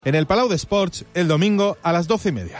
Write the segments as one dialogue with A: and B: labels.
A: en el Palau d'Esports el domingo a las 12:30.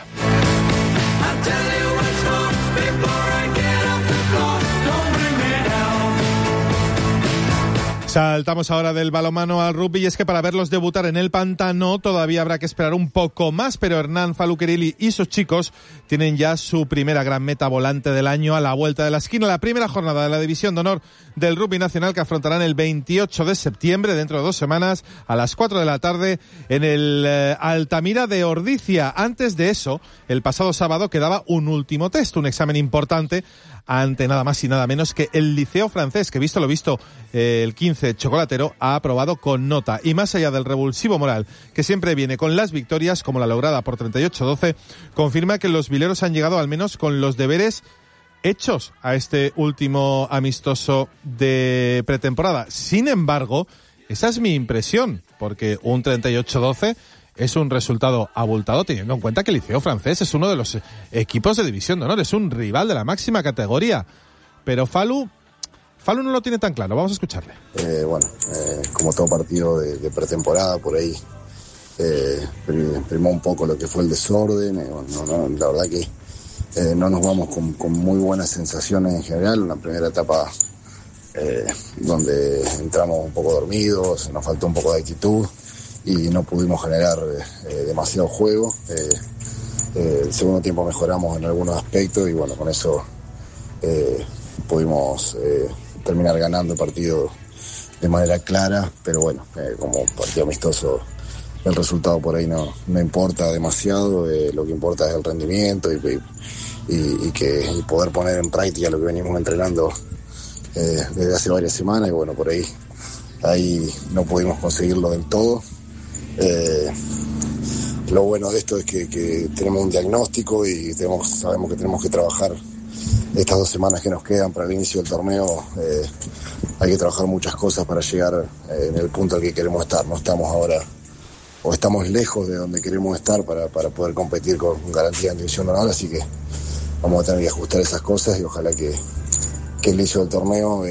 A: Saltamos ahora del balonmano al rugby, y es que para verlos debutar en el pantano todavía habrá que esperar un poco más, pero Hernán Falú Querilli y sus chicos tienen ya su primera gran meta volante del año a la vuelta de la esquina, la primera jornada de la División de Honor del Rugby Nacional, que afrontarán el 28 de septiembre, dentro de 2 semanas, a las 4 de la tarde en el Altamira de Ordizia. Antes de eso, el pasado sábado quedaba un último test, un examen importante ante nada más y nada menos que el Liceo Francés, que visto lo visto, el 15 chocolatero ha aprobado con nota. Y más allá del revulsivo moral que siempre viene con las victorias, como la lograda por 38-12, confirma que los vileros han llegado al menos con los deberes hechos a este último amistoso de pretemporada. Sin embargo, esa es mi impresión, porque un 38-12 es un resultado abultado, teniendo en cuenta que el Liceo Francés es uno de los equipos de División de Honor, es un rival de la máxima categoría. Pero Falú no lo tiene tan claro, vamos a escucharle.
B: Como todo partido de pretemporada, por ahí primó un poco lo que fue el desorden. La verdad que no nos vamos con muy buenas sensaciones en general. Una primera etapa donde entramos un poco dormidos, nos faltó un poco de actitud y no pudimos generar demasiado juego. El segundo tiempo mejoramos en algunos aspectos y con eso pudimos terminar ganando el partido de manera clara, pero como partido amistoso el resultado por ahí no importa demasiado. Lo que importa es el rendimiento y poder poner en práctica lo que venimos entrenando desde hace varias semanas, y por ahí no pudimos conseguirlo del todo. Lo bueno de esto es que tenemos un diagnóstico y sabemos que tenemos que trabajar estas 2 semanas que nos quedan para el inicio del torneo. Hay que trabajar muchas cosas para llegar en el punto al que queremos estar. No estamos ahora, o estamos lejos de donde queremos estar para poder competir con garantía en División de Honor, así que vamos a tener que ajustar esas cosas y ojalá que el inicio del torneo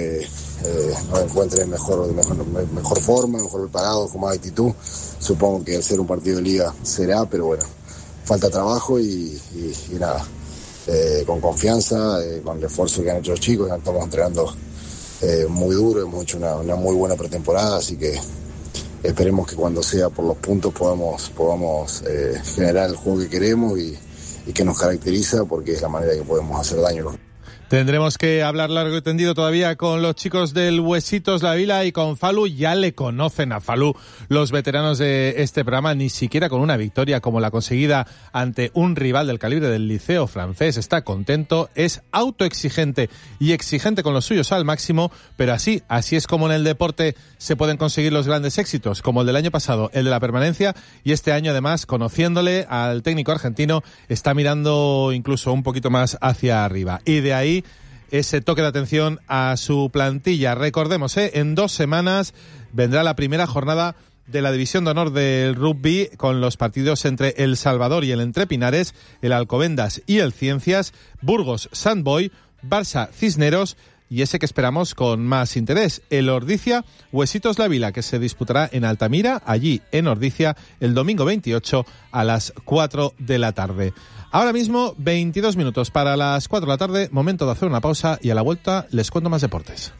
B: nos encuentre mejor forma, mejor preparado, con más actitud. Supongo que al ser un partido de liga será, pero falta trabajo y nada, con confianza, con el esfuerzo que han hecho los chicos. Estamos entrenando muy duro, hemos hecho una muy buena pretemporada, así que esperemos que cuando sea por los puntos podamos generar el juego que queremos y que nos caracteriza, porque es la manera que podemos hacer daño.
A: Tendremos que hablar largo y tendido todavía con los chicos del Huesitos La Vila y con Falú. Ya le conocen a Falú los veteranos de este programa, ni siquiera con una victoria como la conseguida ante un rival del calibre del Liceo Francés está contento, es autoexigente y exigente con los suyos al máximo, pero así es como en el deporte se pueden conseguir los grandes éxitos, como el del año pasado, el de la permanencia, y este año además, conociéndole al técnico argentino, está mirando incluso un poquito más hacia arriba, y de ahí ese toque de atención a su plantilla. Recordemos, en 2 semanas vendrá la primera jornada de la División de Honor del Rugby, con los partidos entre El Salvador y el Entrepinares, el Alcobendas y el Ciencias, Burgos Sandboy, Barça Cisneros y ese que esperamos con más interés, el Ordizia Huesitos La Vila, que se disputará en Altamira, allí en Ordizia, el domingo 28 a las 4 de la tarde. Ahora mismo, 22 minutos para las 4 de la tarde, momento de hacer una pausa y a la vuelta les cuento más deportes.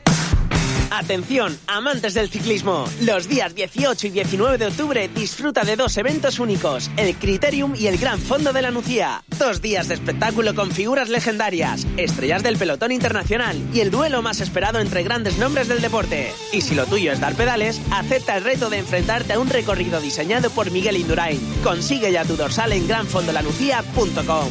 C: Atención, amantes del ciclismo. Los días 18 y 19 de octubre disfruta de 2 eventos únicos, el Criterium y el Gran Fondo de la Nucía. 2 días de espectáculo con figuras legendarias, estrellas del pelotón internacional y el duelo más esperado entre grandes nombres del deporte. Y si lo tuyo es dar pedales, acepta el reto de enfrentarte a un recorrido diseñado por Miguel Indurain. Consigue ya tu dorsal en granfondolanucía.com.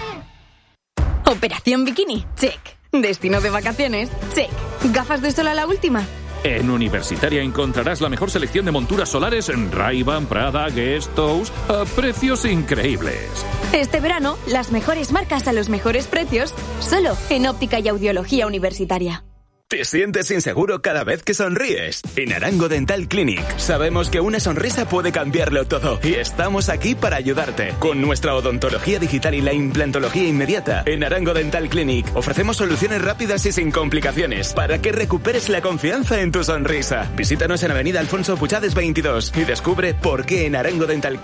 D: Operación Bikini, check. Destino de vacaciones, check. ¿Gafas de sol a la última?
E: En Universitaria encontrarás la mejor selección de monturas solares en Ray-Ban, Prada, Guess, Tous, a precios increíbles.
D: Este verano, las mejores marcas a los mejores precios, solo en Óptica y Audiología Universitaria.
F: ¿Te sientes inseguro cada vez que sonríes? En Arango Dental Clinic sabemos que una sonrisa puede cambiarlo todo y estamos aquí para ayudarte. Con nuestra odontología digital y la implantología inmediata, en Arango Dental Clinic ofrecemos soluciones rápidas y sin complicaciones para que recuperes la confianza en tu sonrisa. Visítanos en Avenida Alfonso Puchades 22 y descubre por qué en Arango Dental Clinic